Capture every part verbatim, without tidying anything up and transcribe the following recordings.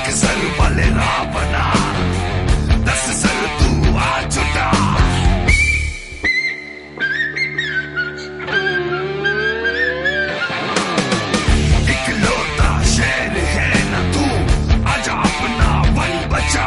Sir वाले रावणा दस sir तू आ छुटा इकलौता शेर है ना तू आजा अपना बल बचा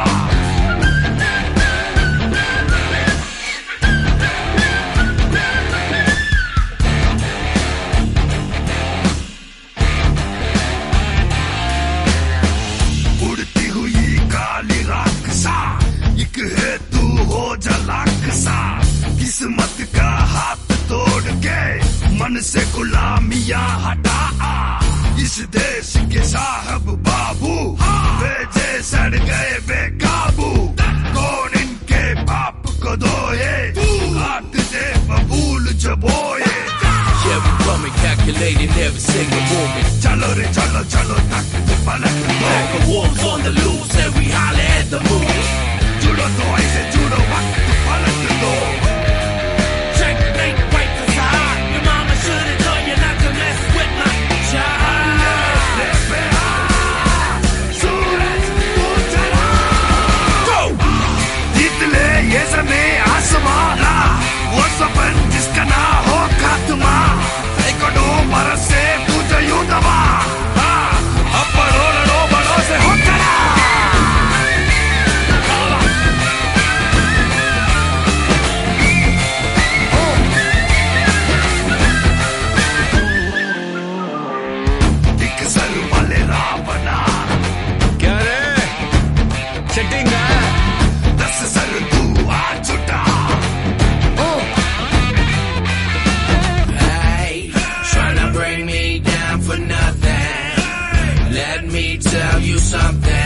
उड़ती हुई काली राक्षसा एक है तू हो जलाक्षसा किस्मत का हाथ तोड़ के मन से गुलामियां हटा इस देश के साहब बाबू बेजे सड़ गए बेकाबू कौन इनके बाप को दोए हाथ दे बबूल जबोए Yeah, we come and calculating every single moment. चलो रे चलो चलो तक पलट दो Like a wolves on the loose and we holler at the moon. जुड़ो तो ऐसे जुड़ो वक्त पलट दो Checkmate right to side. Your mama should've told you not to mess with my child. सूरज तू चला go जीत ले ये समय आसमाना वो सपन जिसका ना हो खात्मा सैकड़ों बरस से पूछो यूं दबा अब बढ़ो लड़ो बड़ों से हो करा एक सर वाले रावणा क्या रे? Setting है? दस सर तू आ छुटा Hey, tryna bring me down for nothing. Let me tell you something.